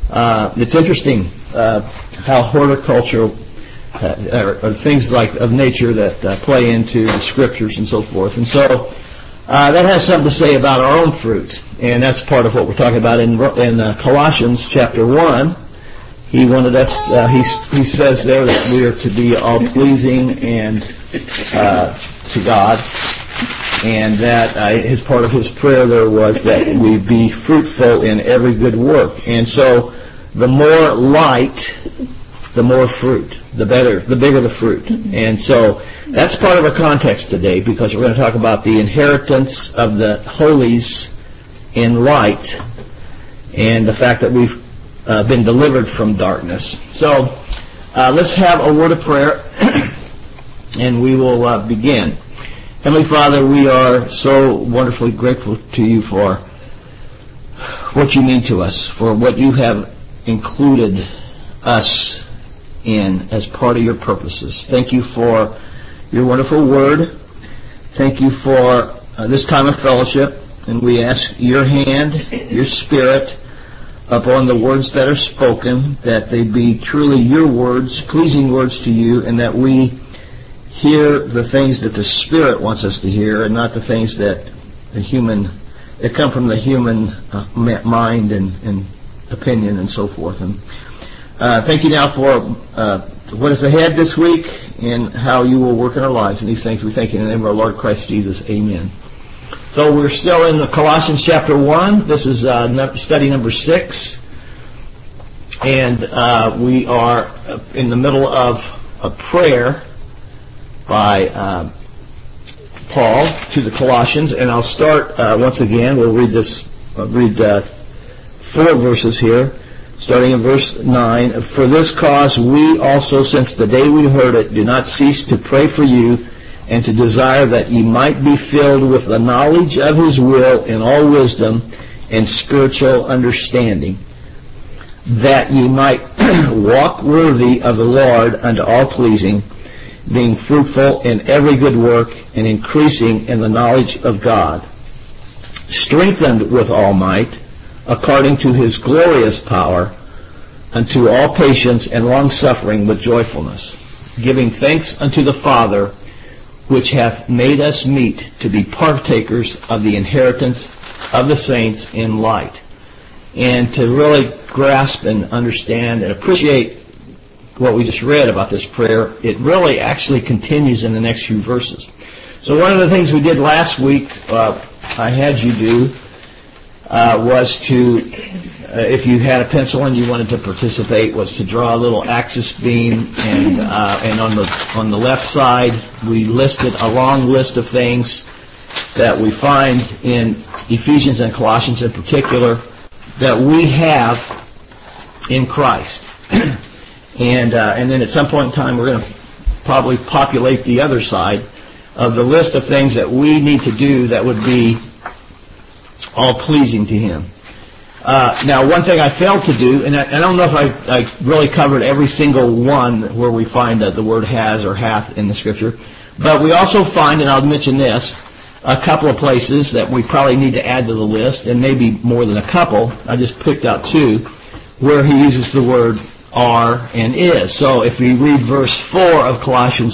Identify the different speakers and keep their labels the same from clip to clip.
Speaker 1: It's interesting how horticulture or things like of nature that play into the scriptures and so forth. And so that has something to say about our own fruit, and that's part of what we're talking about in Colossians chapter 1. He wanted us. He says there that we are to be all pleasing and to God, and that his part of his prayer there was that we be fruitful in every good work. And so, the more light, the more fruit. The better, the bigger the fruit. And so, that's part of our context today, because we're going to talk about the inheritance of the holies in light, and the fact that we've been delivered from darkness. So, let's have a word of prayer, and we will begin. Heavenly Father, we are so wonderfully grateful to you for what you mean to us, for what you have included us in as part of your purposes. Thank you for your wonderful word. Thank you for this time of fellowship, and we ask your hand, your spirit, upon the words that are spoken, that they be truly your words, pleasing words to you, and that we hear the things that the Spirit wants us to hear, and not the things that come from the human mind and opinion and so forth. And thank you now for what is ahead this week and how you will work in our lives. And these things we thank you in the name of our Lord Christ Jesus. Amen. So we're still in Colossians chapter 1. This is study number 6. And we are in the middle of a prayer by Paul to the Colossians. And I'll start once again. We'll read 4 verses here, starting in verse 9. For this cause we also, since the day we heard it, do not cease to pray for you, and to desire that ye might be filled with the knowledge of his will in all wisdom and spiritual understanding, that ye might walk worthy of the Lord unto all pleasing, being fruitful in every good work, and increasing in the knowledge of God, strengthened with all might, according to his glorious power, unto all patience and long-suffering with joyfulness, giving thanks unto the Father, which hath made us meet to be partakers of the inheritance of the saints in light. And to really grasp and understand and appreciate what we just read about this prayer, it really actually continues in the next few verses. So one of the things we did last week, I had you do, was to, if you had a pencil and you wanted to participate, was to draw a little axis beam, and on the left side we listed a long list of things that we find in Ephesians and Colossians in particular that we have in Christ. And then at some point in time we're going to probably populate the other side of the list of things that we need to do that would be all pleasing to him. Now, one thing I failed to do, and I don't know if I really covered every single one where we find the word has or hath in the Scripture, but we also find, and I'll mention this, a couple of places that we probably need to add to the list, and maybe more than a couple. I just picked out 2, where he uses the word are and is. So if we read verse 4 of Colossians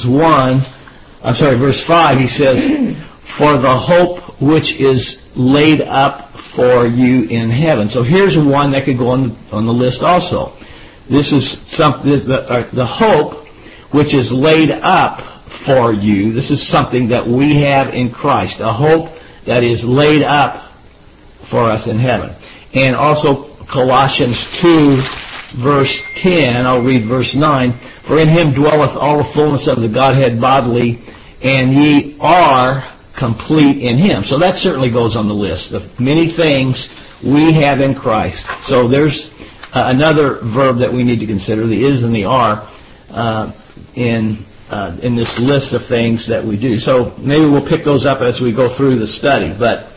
Speaker 1: verse 5, he says, for the hope which is laid up for you in heaven. So here's one that could go on the list also. This is the hope which is laid up for you. This is something that we have in Christ, a hope that is laid up for us in heaven. And also Colossians 2 verse 10, I'll read verse 9, for in him dwelleth all the fullness of the Godhead bodily, and ye are complete in him. So that certainly goes on the list of many things we have in Christ. So there's another verb that we need to consider, the is and the are, in this list of things that we do. So maybe we'll pick those up as we go through the study. But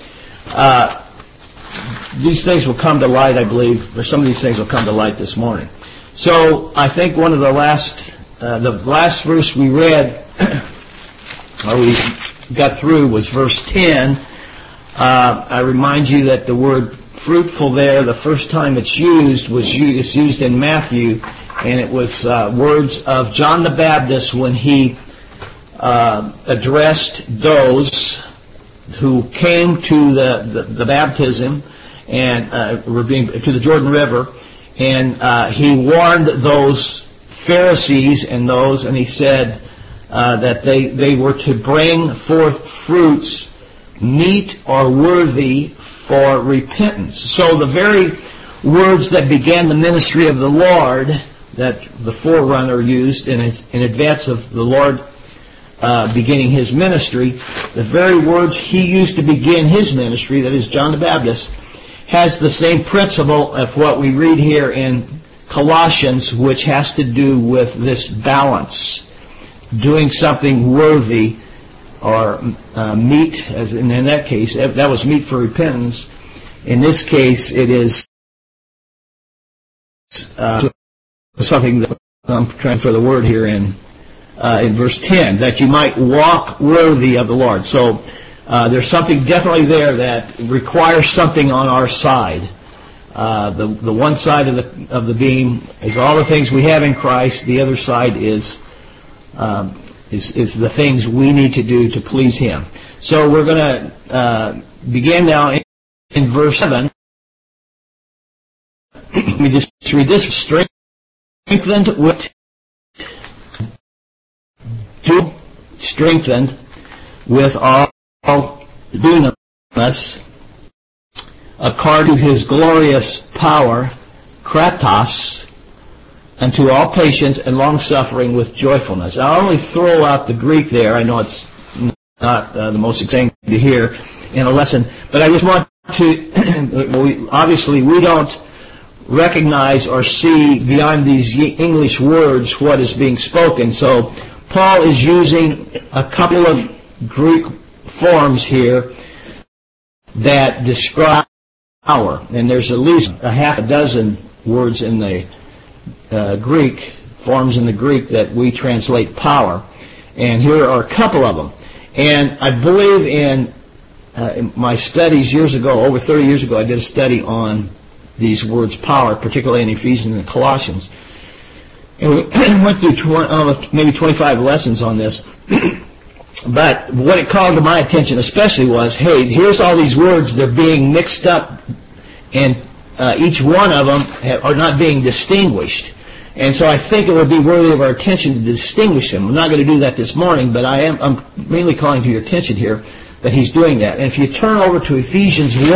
Speaker 1: these things will come to light, I believe, or some of these things will come to light this morning. So I think one of the last verse we read, or we got through, was verse 10. I remind you that the word fruitful there, the first time it's used it's used in Matthew, and it was words of John the Baptist when he addressed those who came to the baptism and were to the Jordan River, and he warned those Pharisees and he said that they were to bring forth fruits meet or worthy for repentance. So the very words that began the ministry of the Lord, that the forerunner used in advance of the Lord beginning his ministry, the very words he used to begin his ministry, that is John the Baptist, has the same principle of what we read here in Colossians, which has to do with this balance, doing something worthy or meet, as in that case, that was meet for repentance. In this case, it is something that I'm trying for the word here in verse 10, that you might walk worthy of the Lord. So there's something definitely there that requires something on our side. The one side of the beam is all the things we have in Christ. The other side is the things we need to do to please Him. So we're going to begin now in verse 7. Let me just read this. Strengthened with all dunamis, according to His glorious power, kratos, unto all patience and long-suffering with joyfulness. I'll only throw out the Greek there. I know it's not the most exciting to hear in a lesson, but I just want to, obviously we don't recognize or see beyond these English words what is being spoken. So Paul is using a couple of Greek forms here that describe power, and there's at least a half a dozen words in the Greek, forms in the Greek that we translate power, and here are a couple of them. And I believe in my studies years ago, over 30 years ago, I did a study on these words power, particularly in Ephesians and Colossians. And we went through maybe 25 lessons on this. But what it called to my attention especially was, hey, here's all these words, they're being mixed up, and each one of them are not being distinguished. And so I think it would be worthy of our attention to distinguish them. I'm not going to do that this morning, but I'm mainly calling to your attention here that he's doing that. And if you turn over to Ephesians 1,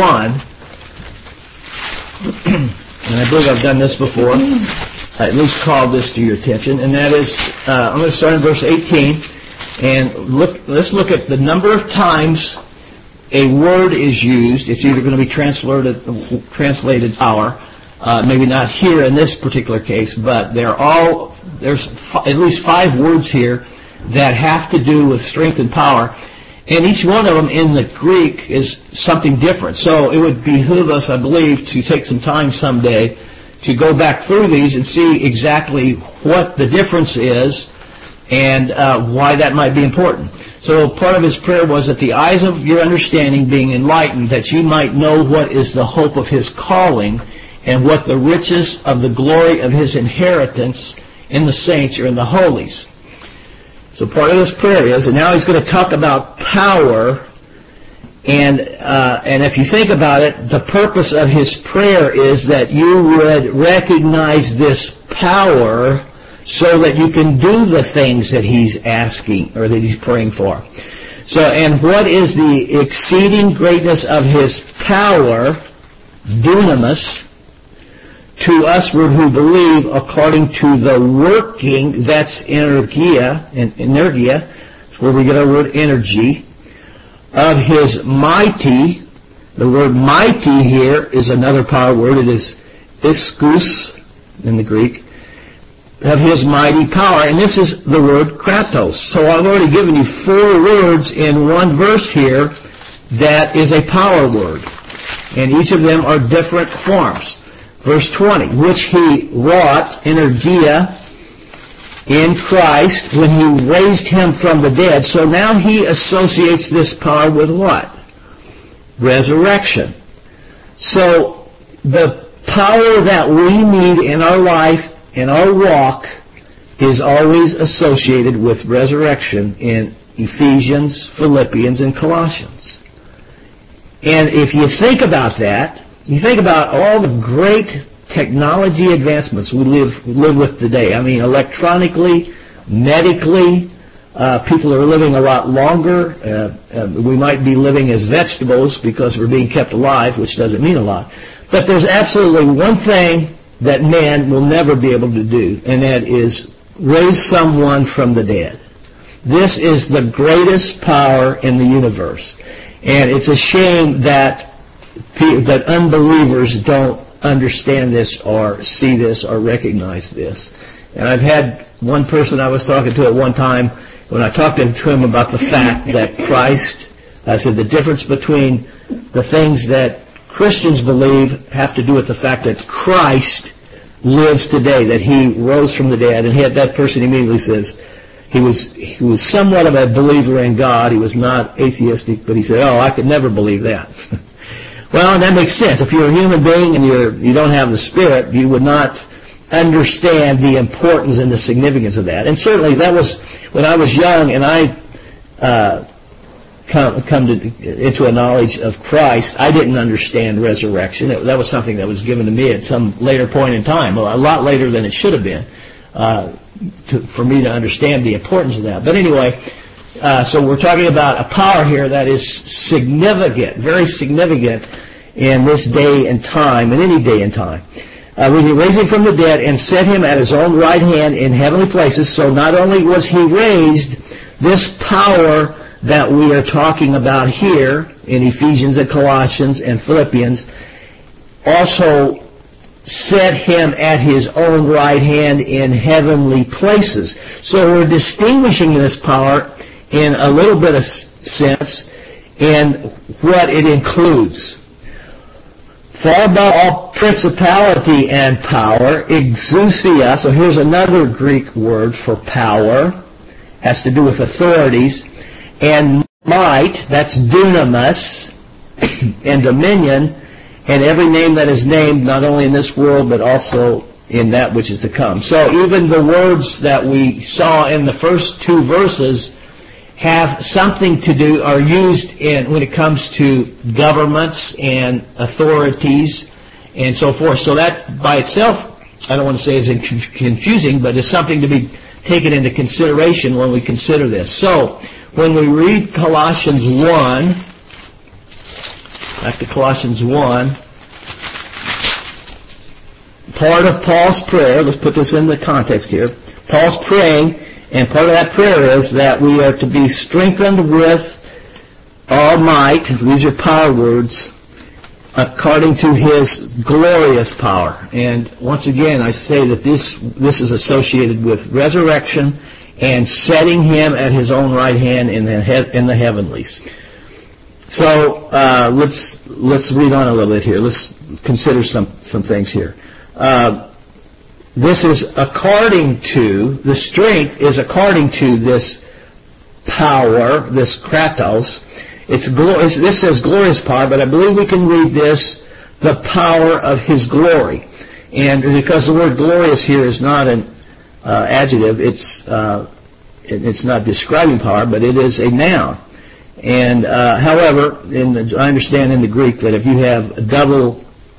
Speaker 1: and I believe I've done this before, I at least called this to your attention, and that is, I'm going to start in verse 18, and let's look at the number of times a word is used. It's either going to be translated power, maybe not here in this particular case, but there's at least 5 words here that have to do with strength and power. And each one of them in the Greek is something different. So it would behoove us, I believe, to take some time someday to go back through these and see exactly what the difference is and why that might be important. So part of his prayer was that the eyes of your understanding being enlightened, that you might know what is the hope of his calling and what the riches of the glory of his inheritance in the saints or in the holies. So part of his prayer is, and now he's going to talk about power, and if you think about it, the purpose of his prayer is that you would recognize this power so that you can do the things that he's asking or that he's praying for. So, and what is the exceeding greatness of his power, dunamis, to us who believe according to the working, that's energia, where we get our word energy, of his mighty. The word mighty here is another power word. It is ischus in the Greek, of his mighty power. And this is the word kratos. So I've already given you 4 words in one verse here that is a power word. And each of them are different forms. Verse 20, which he wrought, energia, in Christ when he raised him from the dead. So now he associates this power with what? Resurrection. So the power that we need in our life, in our walk, is always associated with resurrection in Ephesians, Philippians, and Colossians. And if you think about that, you think about all the great technology advancements we live with today. I mean, electronically, medically, people are living a lot longer. We might be living as vegetables because we're being kept alive, which doesn't mean a lot. But there's absolutely one thing that man will never be able to do, and that is raise someone from the dead. This is the greatest power in the universe. And it's a shame that unbelievers don't understand this or see this or recognize this. And I've had one person I was talking to at one time, when I talked to him about the fact that Christ, I said the difference between the things that Christians believe have to do with the fact that Christ lives today, that He rose from the dead. And that person immediately says, he was somewhat of a believer in God. He was not atheistic, but he said, I could never believe that. Well, that makes sense. If you're a human being and you don't have the Spirit, you would not understand the importance and the significance of that. And certainly that was when I was young and I come into a knowledge of Christ. I didn't understand resurrection. That was something that was given to me at some later point in time, a lot later than it should have been, for me to understand the importance of that. But anyway, so we're talking about a power here that is significant, very significant in this day and time, in any day and time. When He raised Him from the dead and set Him at His own right hand in heavenly places. So not only was He raised, this power that we are talking about here in Ephesians and Colossians and Philippians also set Him at His own right hand in heavenly places. So we're distinguishing this power in a little bit of sense in what it includes. Far above all principality and power, exousia, so here's another Greek word for power, has to do with authorities, and might, that's dunamis, and dominion, and every name that is named, not only in this world, but also in that which is to come. So even the words that we saw in the first two verses have something to do, are used when it comes to governments and authorities and so forth. So that by itself, I don't want to say is confusing, but is something to be taken into consideration when we consider this. So when we read Colossians 1, back to Colossians 1, part of Paul's prayer, let's put this in the context here, Paul's praying, and part of that prayer is that we are to be strengthened with all might, these are power words, according to His glorious power. And once again, I say that this is associated with resurrection and setting Him at His own right hand in the heavenlies. So let's read on a little bit here. Let's consider some things here. This is according to, the strength is according to this power, this kratos. This says glorious power, but I believe we can read this, the power of His glory. And because the word glorious here is not an adjective, it's not describing power, but it is a noun. And however, I understand in the Greek that if you have a double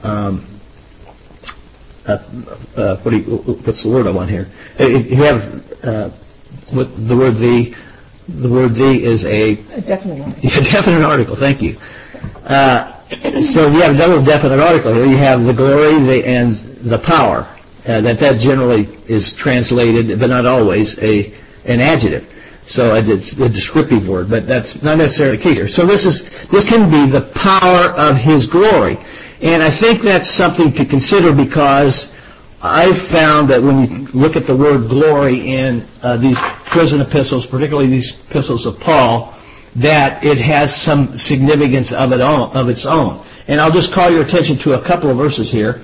Speaker 1: what's the word I want here? If you have the word the word the is a
Speaker 2: definite article.
Speaker 1: Yeah, definite article. Thank you. So if you have a double definite article here, you have the glory and the power. That generally is translated, but not always, an adjective. So it's a descriptive word, but that's not necessarily the case here. So this can be the power of His glory. And I think that's something to consider, because I've found that when you look at the word glory in these prison epistles, particularly these epistles of Paul, that it has some significance of its own. And I'll just call your attention to a couple of verses here.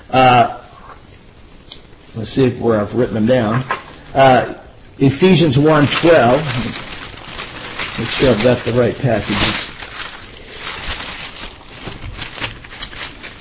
Speaker 1: Let's see where I've written them down. Ephesians 1:12. Make sure I've got the right passages.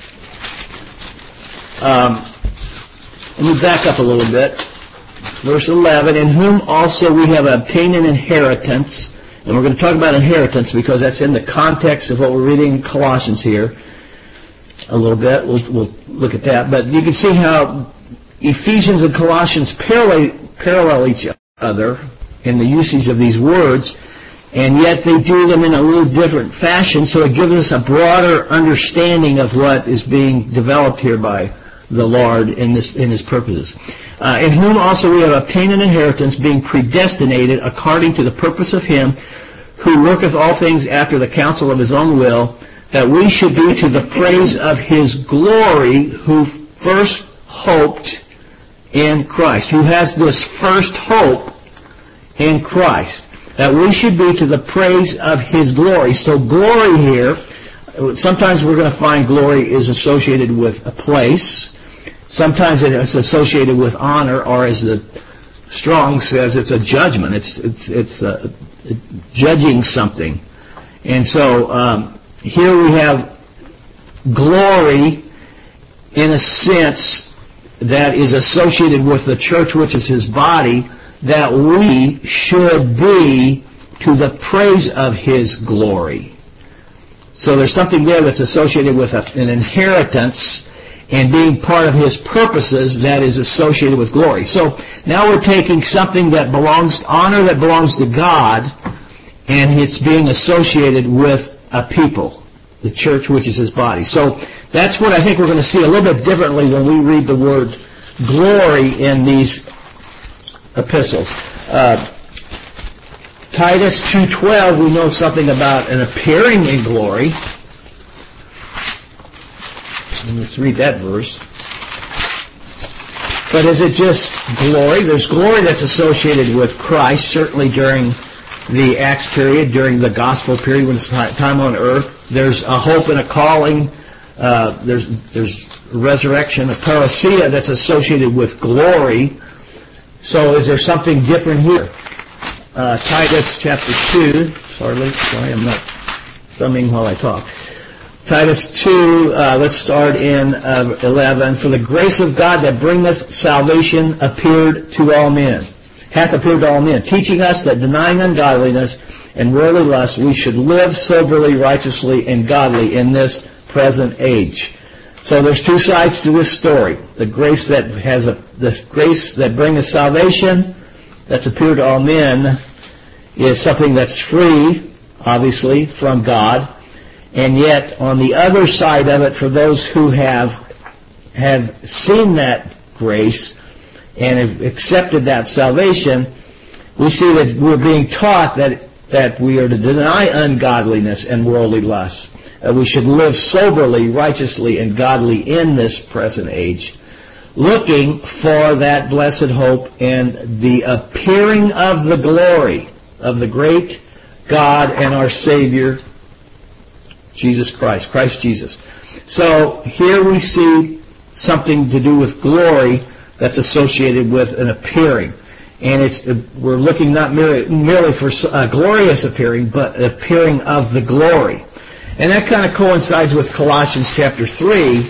Speaker 1: Let me back up a little bit. Verse 11, in whom also we have obtained an inheritance. And we're going to talk about inheritance because that's in the context of what we're reading in Colossians here a little bit. We'll look at that. But you can see how Ephesians and Colossians parallel each other in the usage of these words, and yet they do them in a little different fashion, so it gives us a broader understanding of what is being developed here by the Lord in His purposes. In whom also we have obtained an inheritance, being predestinated according to the purpose of Him who worketh all things after the counsel of His own will, that we should be to the praise of His glory, who first hoped in Christ. Who has this first hope in Christ. That we should be to the praise of His glory. So glory here, sometimes we're going to find glory is associated with a place. Sometimes it's associated with honor, or as the Strong says, it's a judgment. It's judging something. And so here we have glory in a sense that is associated with the church, which is His body, that we should be to the praise of His glory. So there's something there that's associated with an inheritance and being part of His purposes that is associated with glory. So now we're taking something that honor that belongs to God, and it's being associated with a people, the church, which is His body. So that's what I think we're going to see a little bit differently when we read the word glory in these epistles. Titus 2:12, we know something about an appearing in glory. And let's read that verse. But is it just glory? There's glory that's associated with Christ, certainly during the Acts period, during the gospel period when it's time on earth. There's a hope and a calling. There's resurrection, a parousia that's associated with glory. So is there something different here? Titus chapter 2. Sorry, I'm not thumbing while I talk. Titus 2, let's start in 11. For the grace of God that bringeth salvation hath appeared to all men, teaching us that denying ungodliness and worldly lust, we should live soberly, righteously, and godly in this present age. So there's two sides to this story. The grace that bringeth salvation, that's appeared to all men, is something that's free, obviously, from God. And yet, on the other side of it, for those who have seen that grace and have accepted that salvation, we see that we're being taught that we are to deny ungodliness and worldly lust. We should live soberly, righteously, and godly in this present age, looking for that blessed hope and the appearing of the glory of the great God and our Savior, Jesus Christ, Christ Jesus. So here we see something to do with glory that's associated with an appearing. And we're looking not merely for a glorious appearing, but appearing of the glory. And that kind of coincides with Colossians chapter 3.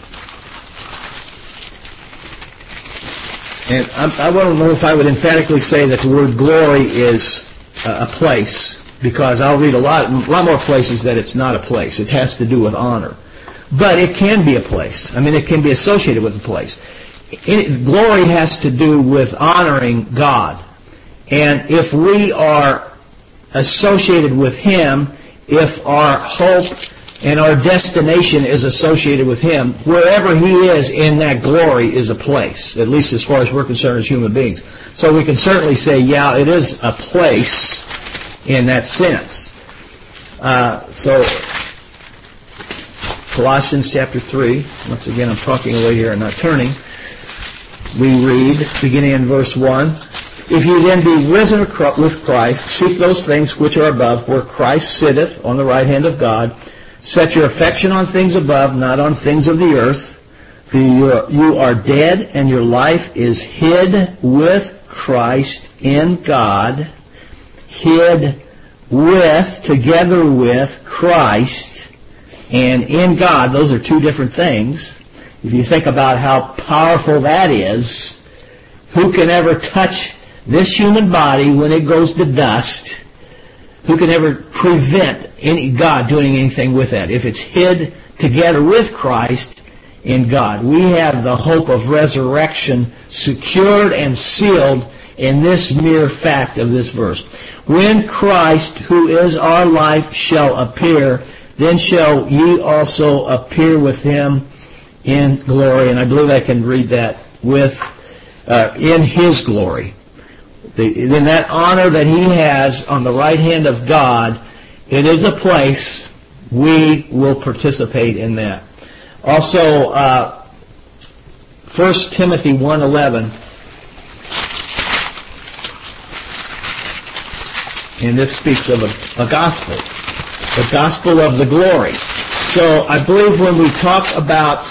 Speaker 1: And I don't know if I would emphatically say that the word glory is a place, because I'll read a lot more places that it's not a place. It has to do with honor. But it can be a place. I mean, it can be associated with a place. Glory has to do with honoring God. And if we are associated with Him, if our hope and our destination is associated with Him, wherever He is in that glory is a place, at least as far as we're concerned as human beings. So we can certainly say, yeah, it is a place in that sense. So Colossians chapter 3, once again I'm talking away here and not turning. We read, beginning in verse 1, If ye then be risen with Christ, seek those things which are above, where Christ sitteth on the right hand of God. Set your affection on things above, not on things of the earth. For you are dead, and your life is hid with Christ in God. Hid with, together with Christ, and in God. Those are two different things. If you think about how powerful that is, who can ever touch this human body when it goes to dust? Who can ever prevent God doing anything with that? If it's hid together with Christ in God. We have the hope of resurrection secured and sealed in this mere fact of this verse. When Christ, who is our life, shall appear, then shall ye also appear with him in glory. And I believe I can read that with in his glory. Then that honor that he has on the right hand of God, it is a place we will participate in that. Also, 1 Timothy 1:11, and this speaks of a gospel, the gospel of the glory. So I believe when we talk about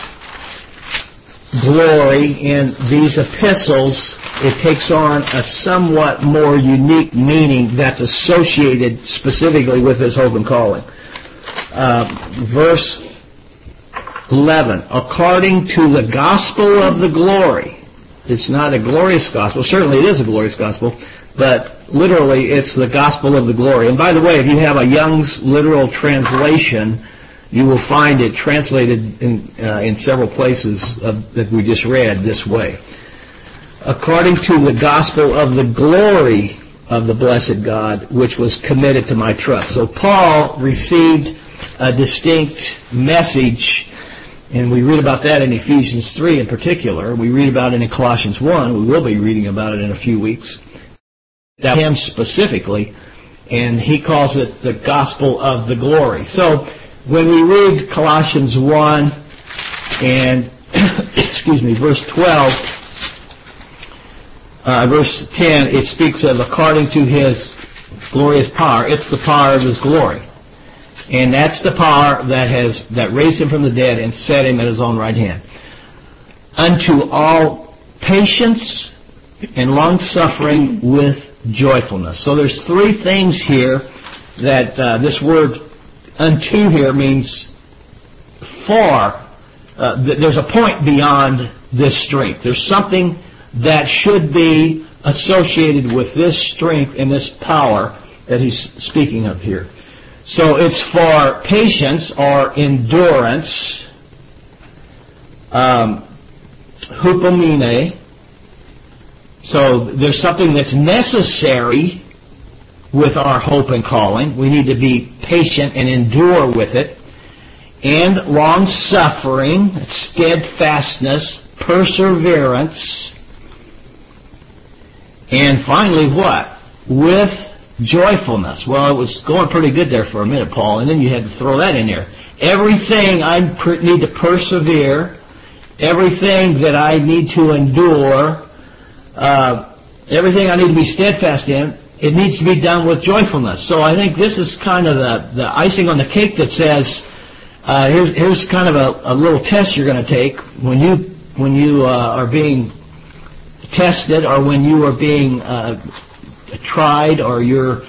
Speaker 1: glory in these epistles, it takes on a somewhat more unique meaning that's associated specifically with this hope and calling. Verse 11, according to the gospel of the glory. It's not a glorious gospel. Certainly it is a glorious gospel, but literally it's the gospel of the glory. And by the way, if you have a Young's literal translation, you will find it translated in several places that we just read this way. According to the gospel of the glory of the blessed God, which was committed to my trust. So Paul received a distinct message, and we read about that in Ephesians 3 in particular. We read about it in Colossians 1. We will be reading about it in a few weeks. That him specifically, and he calls it the gospel of the glory. So when we read Colossians 1 and verse 12, verse 10, it speaks of according to his glorious power. It's the power of his glory. And that's the power that raised him from the dead and set him at his own right hand. Unto all patience and long-suffering with joyfulness. So there's three things here that this word unto here means for. There's a point beyond this strength. There's something that should be associated with this strength and this power that he's speaking of here. So it's for patience or endurance, hupomene. So there's something that's necessary with our hope and calling. We need to be patient and endure with it. And long-suffering, steadfastness, perseverance. And finally what? With joyfulness. Well, it was going pretty good there for a minute, Paul, and then you had to throw that in there. Everything I need to persevere, everything that I need to endure, everything I need to be steadfast in, it needs to be done with joyfulness. So I think this is kind of the icing on the cake that says, here's kind of a little test you're going to take when you are being tested, or when you are being tried, or you're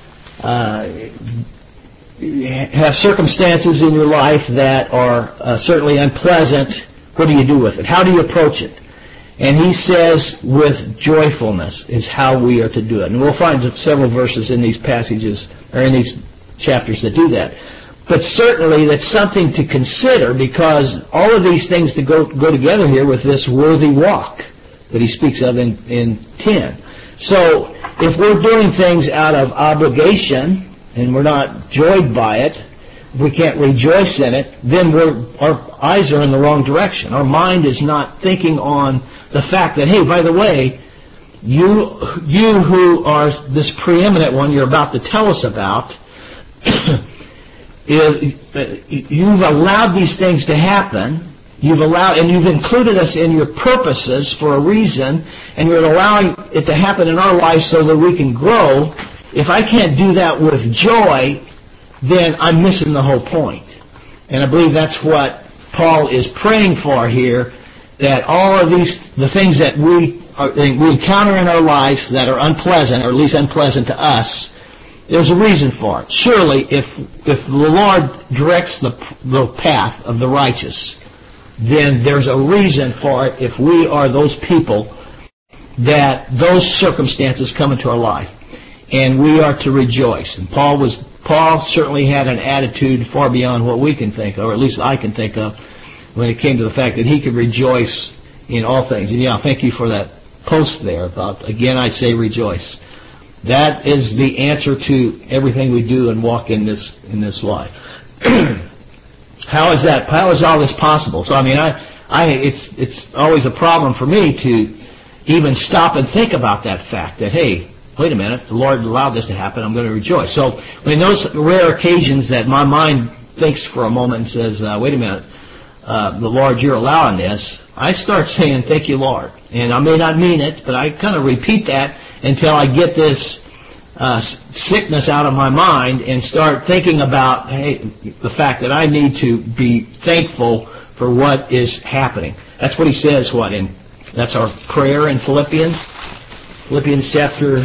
Speaker 1: have circumstances in your life that are certainly unpleasant. What do you do with it? How do you approach it? And he says with joyfulness is how we are to do it. And we'll find several verses in these passages, or in these chapters, that do that. But certainly that's something to consider, because all of these things to go together here with this worthy walk that he speaks of in 10. So if we're doing things out of obligation and we're not joyed by it, if we can't rejoice in it, then our eyes are in the wrong direction. Our mind is not thinking on the fact that, hey, by the way, you who are this preeminent one you're about to tell us about, you've allowed these things to happen. You've included us in your purposes for a reason, and you're allowing it to happen in our lives so that we can grow. If I can't do that with joy, then I'm missing the whole point. And I believe that's what Paul is praying for here, that all of the things that we encounter in our lives that are unpleasant, or at least unpleasant to us, there's a reason for it. Surely, if the Lord directs the path of the righteous, then there's a reason for it if we are those people that those circumstances come into our life. And we are to rejoice. And Paul certainly had an attitude far beyond what we can think of, or at least I can think of, when it came to the fact that he could rejoice in all things. And yeah, thank you for that post there about, again, I say rejoice. That is the answer to everything we do and walk in this life. How is that? How is all this possible? So I mean, it's always a problem for me to even stop and think about that fact that, hey, wait a minute, the Lord allowed this to happen, I'm going to rejoice. So in those rare occasions that my mind thinks for a moment and says, wait a minute, the Lord, you're allowing this, I start saying, thank you, Lord. And I may not mean it, but I kind of repeat that until I get this sickness out of my mind and start thinking about, hey, the fact that I need to be thankful for what is happening. That's what he says, that's our prayer in Philippians. Philippians chapter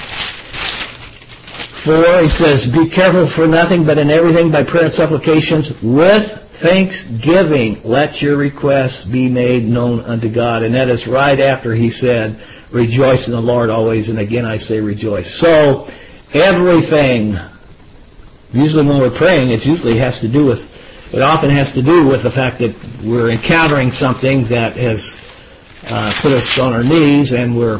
Speaker 1: 4, he says, be careful for nothing, but in everything by prayer and supplications with thanksgiving, let your requests be made known unto God. And that is right after he said, rejoice in the Lord always, and again I say rejoice. So, everything, usually when we're praying, it often has to do with the fact that we're encountering something that has put us on our knees, and we're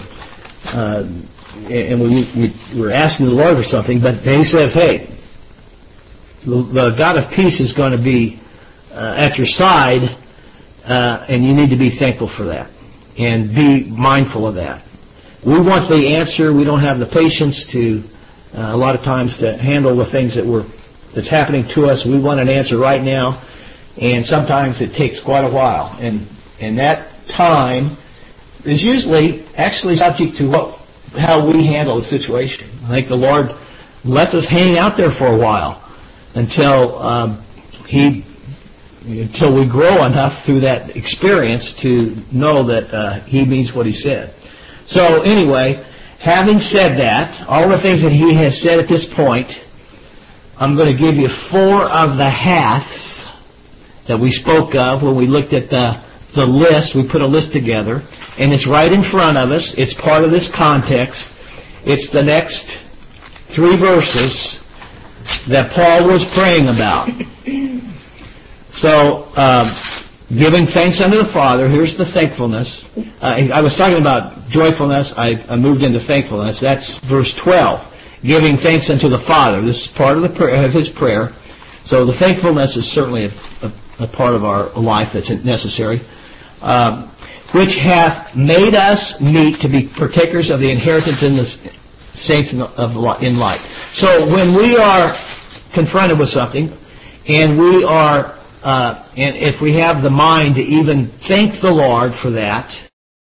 Speaker 1: asking the Lord for something, but he says, hey, the God of peace is going to be at your side, and you need to be thankful for that and be mindful of that. We want the answer. We don't have the patience to a lot of times to handle the things that's happening to us. We want an answer right now, and sometimes it takes quite a while, and that time is usually actually subject to how we handle the situation. I think the Lord lets us hang out there for a while until we grow enough through that experience to know that he means what he said. So anyway, having said that, all the things that he has said at this point, I'm going to give you 4 of the haths that we spoke of when we looked at the list. We put a list together, and it's right in front of us. It's part of this context. It's the next 3 verses that Paul was praying about. So, giving thanks unto the Father, here's the thankfulness. I was talking about joyfulness, I moved into thankfulness. That's verse 12. Giving thanks unto the Father. This is part of his prayer. So the thankfulness is certainly a part of our life that's necessary. Which hath made us meet to be partakers of the inheritance in the saints in light. So when we are confronted with something, and we are, and if we have the mind to even thank the Lord for that,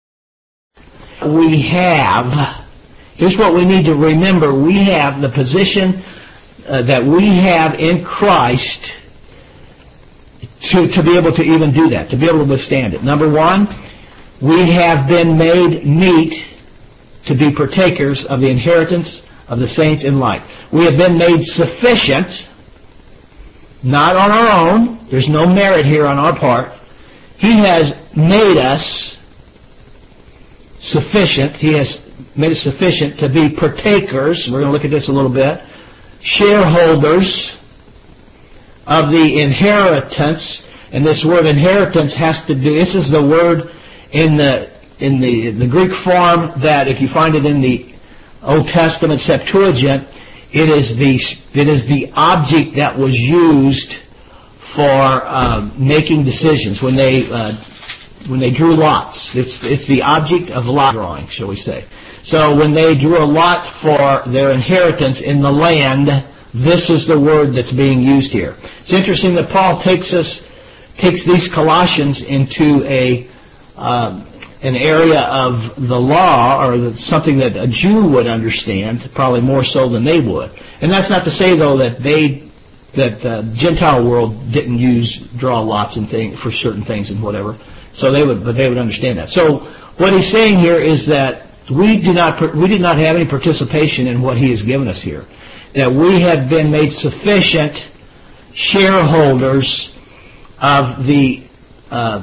Speaker 1: here's what we need to remember. We have the position that we have in Christ to be able to even do that, to be able to withstand it. Number 1, we have been made meet to be partakers of the inheritance of the saints in light. We have been made sufficient, not on our own. There's no merit here on our part. He has made us sufficient. He has made us sufficient to be partakers. We're going to look at this a little bit. Shareholders of the inheritance. And this word inheritance has to do, this is the word in the Greek form that if you find it in the Old Testament Septuagint, it is the object that was used for making decisions when they drew lots. It's the object of lot drawing, shall we say. So when they drew a lot for their inheritance in the land, this is the word that's being used here. It's interesting that Paul takes these Colossians into an area of the law, or something that a Jew would understand, probably more so than they would. And that's not to say, though, that the Gentile world didn't draw lots and for certain things and whatever. So they would understand that. So what he's saying here is that we did not have any participation in what he has given us here. That we have been made sufficient shareholders of the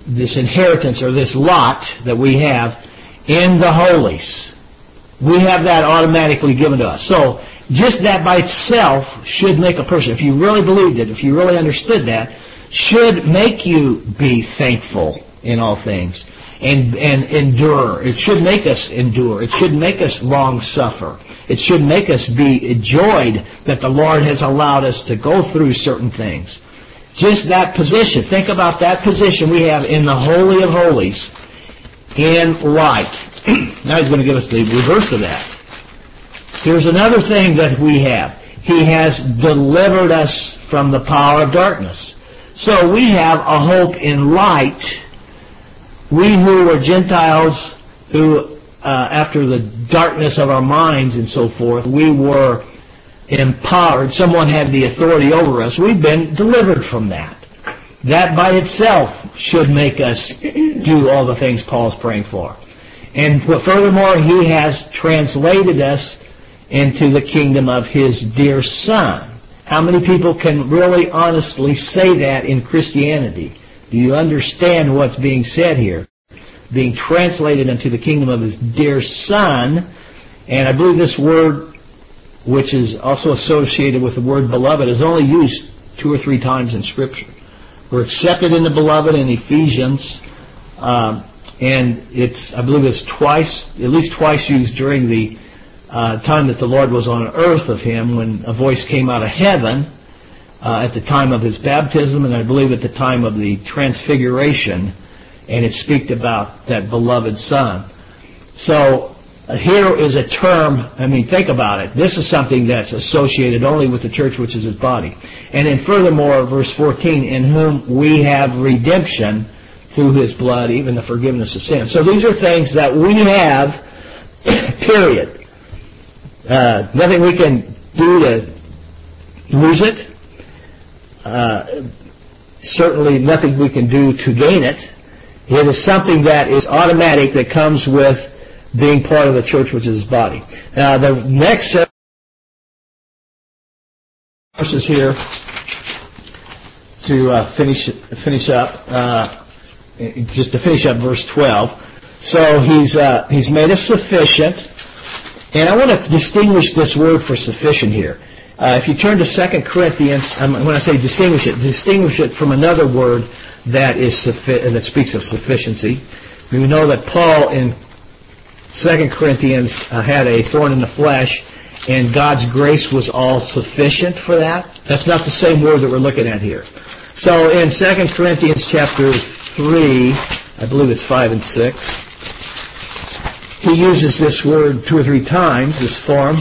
Speaker 1: this inheritance or this lot that we have in the holies. We have that automatically given to us. So just that by itself should make a person, if you really believed it, if you really understood that, should make you be thankful in all things and endure. It should make us endure. It should make us long suffer. It should make us be joyed that the Lord has allowed us to go through certain things. Just that position. Think about that position we have in the Holy of Holies in light. Now he's going to give us the reverse of that. Here's another thing that we have. He has delivered us from the power of darkness. So we have a hope in light. We who were Gentiles, who after the darkness of our minds and so forth, we were empowered. Someone had the authority over us. We've been delivered from that. That by itself should make us do all the things Paul's praying for. And furthermore, he has translated us into the kingdom of his dear Son. How many people can really honestly say that in Christianity? Do you understand what's being said here? Being translated into the kingdom of his dear Son. And I believe this word, which is also associated with the word beloved, is only used 2 or 3 times in Scripture. We're accepted in the beloved in Ephesians, and I believe it's at least twice used during the time that the Lord was on earth of him, when a voice came out of heaven at the time of his baptism, and I believe at the time of the transfiguration, and it speaks about that beloved Son. So here is a term, think about it. This is something that's associated only with the church, which is his body. And then furthermore, verse 14, in whom we have redemption through his blood, even the forgiveness of sins. So these are things that we have, period. Nothing we can do to lose it. Certainly nothing we can do to gain it. It is something that is automatic, that comes with being part of the church, which is his body. Now, the next set of verses here to finish up, just to finish up verse 12. So he's made us sufficient, and I want to distinguish this word for sufficient here. If you turn to 2 Corinthians, when I say distinguish it from another word that speaks of sufficiency. We know that Paul in 2 Corinthians had a thorn in the flesh, and God's grace was all sufficient for that. That's not the same word that we're looking at here. So in 2 Corinthians chapter 3, I believe it's 5 and 6, he uses this word 2 or 3 times, this form.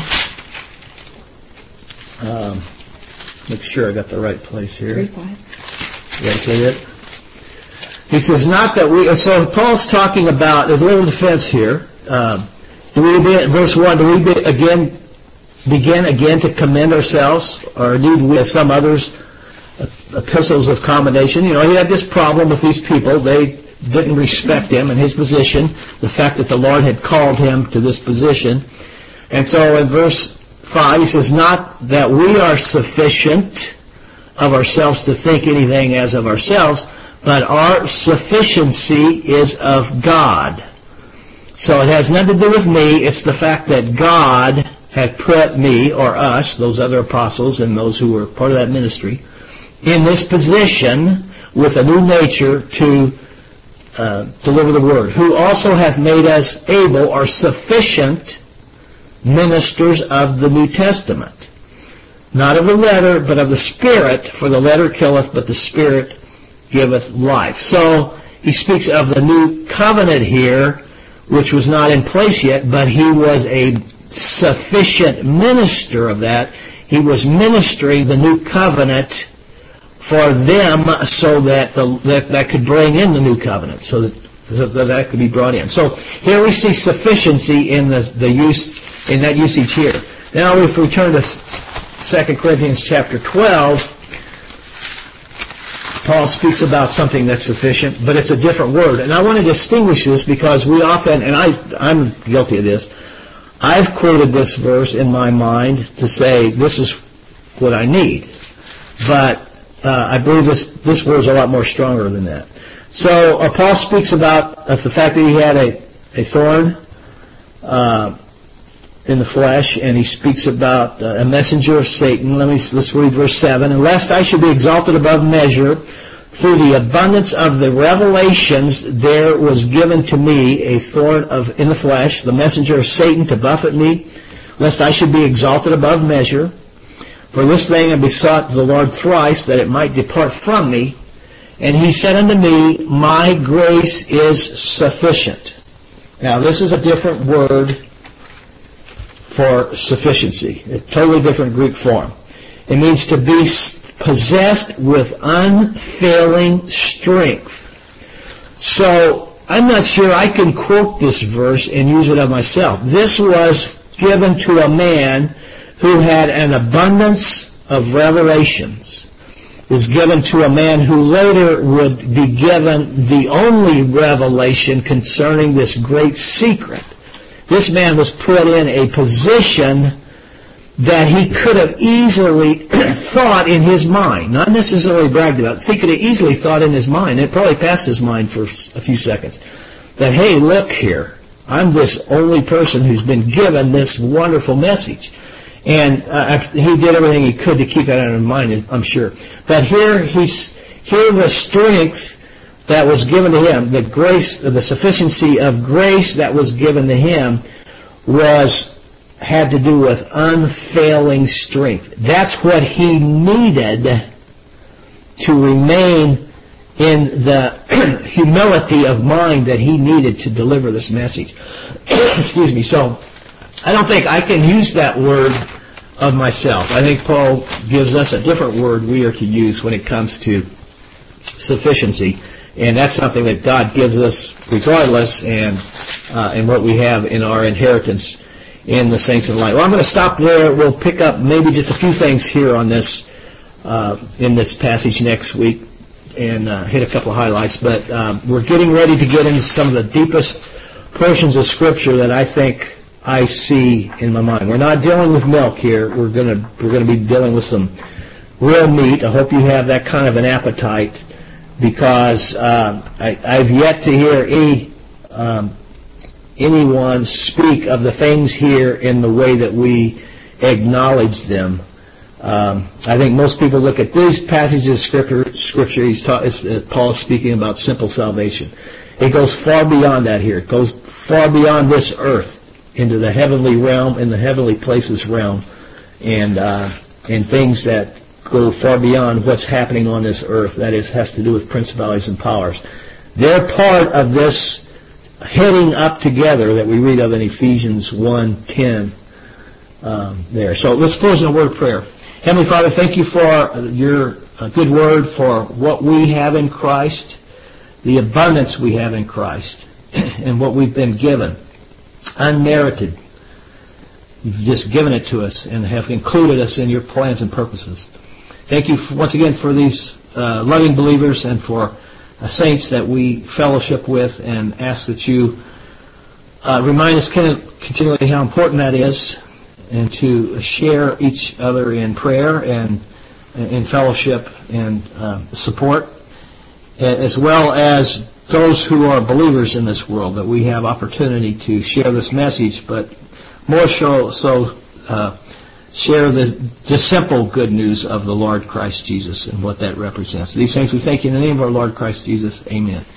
Speaker 1: Make sure I got the right place here.
Speaker 2: 3:5.
Speaker 1: Yes, I did. He says, not that we... So Paul's talking about, there's a little defense here. Verse 1, do we begin again to commend ourselves, or need we, as some others, epistles of commendation? He had this problem with these people. They didn't respect him and his position, the fact that the Lord had called him to this position. And so in verse 5, he says, not that we are sufficient of ourselves to think anything as of ourselves, but our sufficiency is of God. So it has nothing to do with me. It's the fact that God has put me, or us, those other apostles and those who were part of that ministry, in this position with a new nature to deliver the word, who also hath made us able or sufficient ministers of the New Testament, not of the letter, but of the Spirit, for the letter killeth, but the Spirit giveth life. So he speaks of the new covenant here, which was not in place yet, but he was a sufficient minister of that. He was ministering the new covenant for them, so that that could bring in the new covenant, so that could be brought in. So here we see sufficiency in the use, in that usage here. Now if we turn to 2 Corinthians chapter 12, Paul speaks about something that's sufficient, but it's a different word. And I want to distinguish this because we often, and I'm guilty of this, I've quoted this verse in my mind to say this is what I need. But I believe this word is a lot more stronger than that. So Paul speaks about the fact that he had a thorn in the flesh, and he speaks about a messenger of Satan. Let's read verse 7. "And lest I should be exalted above measure, through the abundance of the revelations, there was given to me a thorn in the flesh, the messenger of Satan, to buffet me, lest I should be exalted above measure. For this thing I besought the Lord thrice, that it might depart from me. And he said unto me, My grace is sufficient." Now, this is a different word for sufficiency, a totally different Greek form. It means to be possessed with unfailing strength. So, I'm not sure I can quote this verse and use it of myself. This was given to a man who had an abundance of revelations. Is given to a man who later would be given the only revelation concerning this great secret. This man was put in a position that he could have easily thought in his mind, not necessarily bragged about. He could have easily thought in his mind, it probably passed his mind for a few seconds, that, hey, look here, I'm this only person who's been given this wonderful message. And he did everything he could to keep that in his mind, I'm sure. But here the strength that was given to him, the grace, the sufficiency of grace that was given to him had to do with unfailing strength. That's what he needed to remain in the humility of mind that he needed to deliver this message. Excuse me. So, I don't think I can use that word of myself. I think Paul gives us a different word we are to use when it comes to sufficiency. And that's something that God gives us regardless, and what we have in our inheritance in the saints in light. Well, I'm going to stop there. We'll pick up maybe just a few things here on this, in this passage next week, and hit a couple of highlights. But we're getting ready to get into some of the deepest portions of Scripture that I think I see in my mind. We're not dealing with milk here. We're going to be dealing with some real meat. I hope you have that kind of an appetite, because I've yet to hear anyone speak of the things here in the way that we acknowledge them. I think most people look at these passages of Scripture. Paul's speaking about simple salvation. It goes far beyond that here. It goes far beyond this earth into the heavenly realm, in the heavenly places realm, and things that go far beyond what's happening on this earth. That is, has to do with principalities and powers. They're part of this heading up together that we read of in Ephesians 1:10 there. So let's close in a word of prayer. Heavenly Father, thank you for your good word, for what we have in Christ, the abundance we have in Christ, and what we've been given, unmerited. You've just given it to us and have included us in your plans and purposes. Thank you once again for these loving believers and for saints that we fellowship with, and ask that you remind us continually how important that is, and to share each other in prayer and in fellowship and support, as well as those who are believers in this world, that we have opportunity to share this message, but more so share the simple good news of the Lord Christ Jesus and what that represents. These things we thank you in the name of our Lord Christ Jesus. Amen.